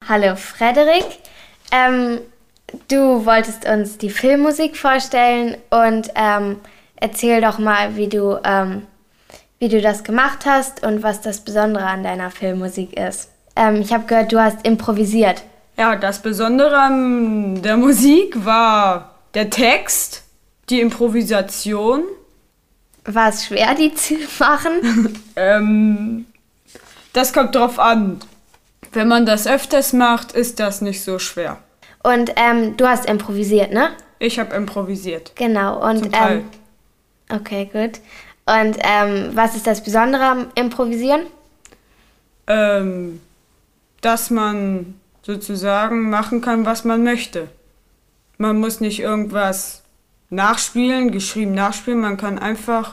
Hallo Frederik, du wolltest uns die Filmmusik vorstellen und erzähl doch mal, wie du das gemacht hast und was das Besondere an deiner Filmmusik ist. Ich habe gehört, du hast improvisiert. Ja, das Besondere an der Musik war der Text, die Improvisation. War es schwer, die zu machen? Das kommt drauf an. Wenn man das öfters macht, ist das nicht so schwer. Und du hast improvisiert, ne? Ich habe improvisiert. Genau. Und Zum Teil. Okay, gut. Und was ist das Besondere am Improvisieren? Dass man sozusagen machen kann, was man möchte. Man muss nicht irgendwas geschrieben nachspielen, man kann einfach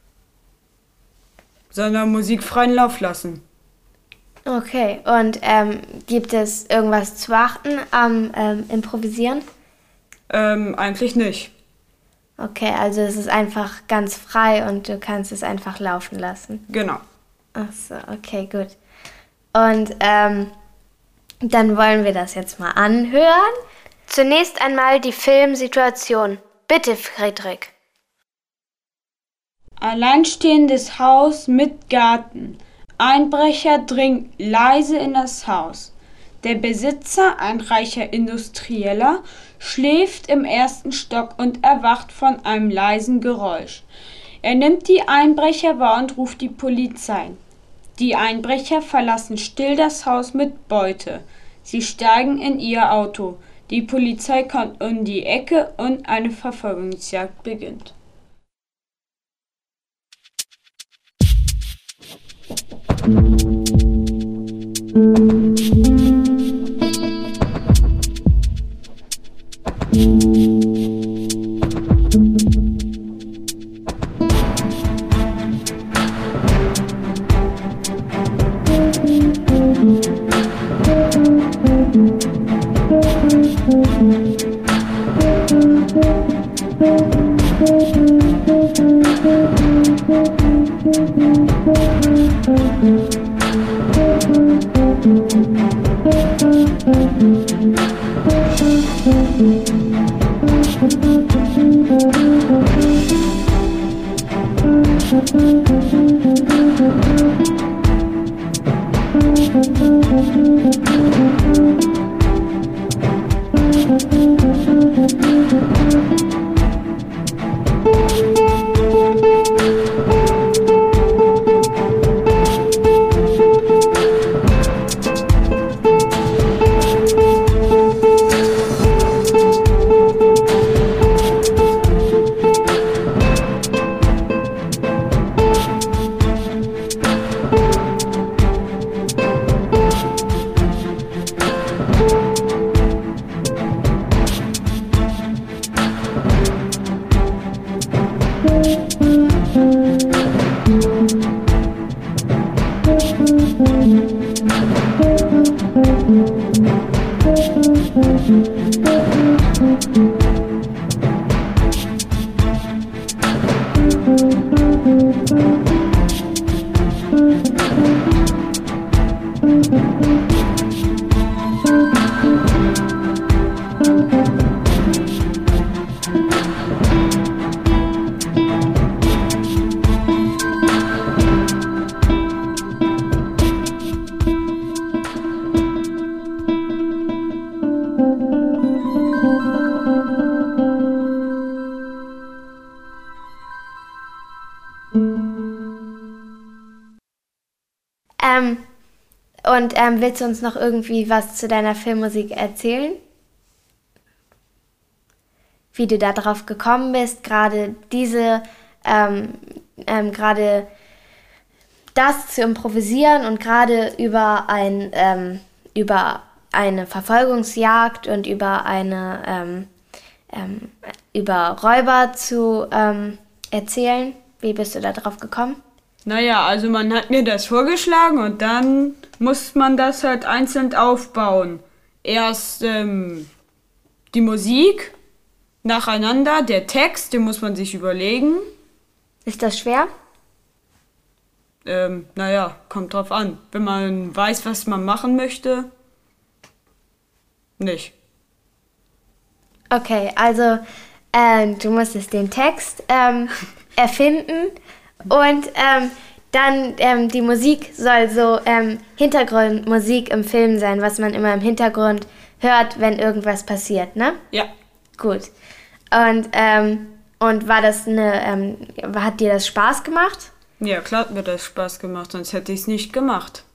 seiner Musik freien Lauf lassen. Okay, und gibt es irgendwas zu achten am Improvisieren? Eigentlich nicht. Okay, also es ist einfach ganz frei und du kannst es einfach laufen lassen. Genau. Ach so, okay, gut. Und dann wollen wir das jetzt mal anhören. Zunächst einmal die Filmsituation. Bitte, Frederik. Alleinstehendes Haus mit Garten. Einbrecher dringt leise in das Haus. Der Besitzer, ein reicher Industrieller, schläft im ersten Stock und erwacht von einem leisen Geräusch. Er nimmt die Einbrecher wahr und ruft die Polizei. Die Einbrecher verlassen still das Haus mit Beute. Sie steigen in ihr Auto. Die Polizei kommt um die Ecke und eine Verfolgungsjagd beginnt. Willst du uns noch irgendwie was zu deiner Filmmusik erzählen? Wie du da drauf gekommen bist, gerade gerade das zu improvisieren und gerade über eine Verfolgungsjagd und über Räuber zu erzählen. Wie bist du da drauf gekommen? Naja, also man hat mir das vorgeschlagen und dann muss man das halt einzeln aufbauen. Erst die Musik, nacheinander, der Text, den muss man sich überlegen. Ist das schwer? Naja, kommt drauf an. Wenn man weiß, was man machen möchte, nicht. Okay, also du musstest den Text erfinden und dann die Musik soll so Hintergrundmusik im Film sein, was man immer im Hintergrund hört, wenn irgendwas passiert, ne? Ja. Gut. Und war das hat dir das Spaß gemacht? Ja, klar hat mir das Spaß gemacht, sonst hätte ich es nicht gemacht.